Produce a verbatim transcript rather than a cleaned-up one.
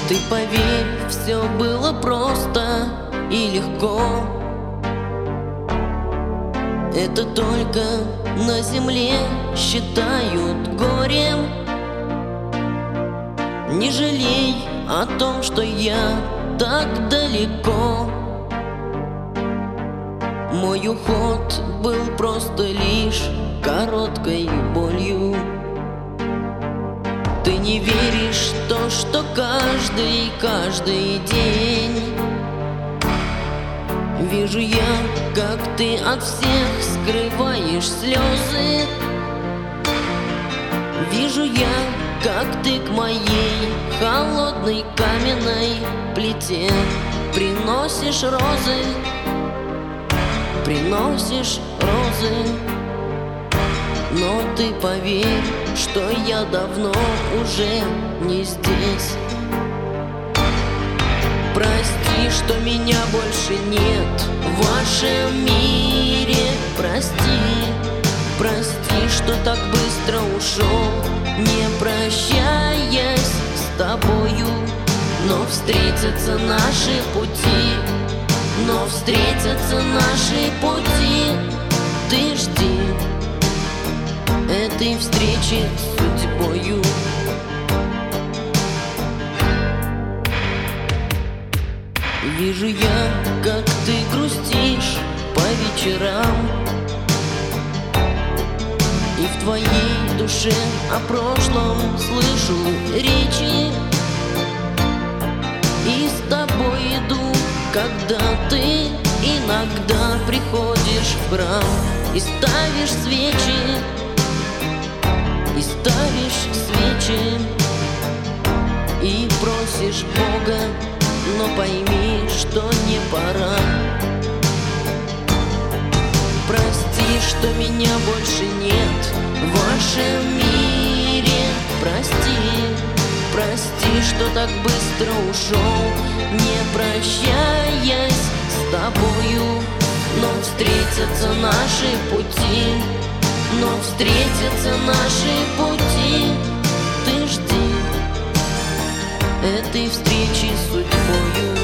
Ты поверь, все было просто и легко. Это только на земле считают горем. Не жалей о том, что я так далеко. Мой уход был просто лишь короткой болью. Ты не веришь в то, что каждый, каждый день вижу я, как ты от всех скрываешь слезы. Вижу я, как ты к моей холодной каменной плите приносишь розы, приносишь розы. Но ты поверь, что я давно уже не здесь. Прости, что меня больше нет в вашем мире. Прости, прости, что так быстро ушел, не прощаясь с тобою. Но встретятся наши пути, но встретятся наши пути. Ты жди этой встречи с судьбою. Вижу я, как ты грустишь по вечерам, и в твоей душе о прошлом слышу речи. И с тобой иду, когда ты иногда приходишь в храм и ставишь свечи, и ставишь свечи, и просишь Бога, но пойми, что не пора. Прости, что меня больше нет в вашем мире. Прости, прости, что так быстро ушел, не прощаясь с тобою. Но встретятся наши пути, но встретятся наши пути. Ты жди этой встречи с судьбой.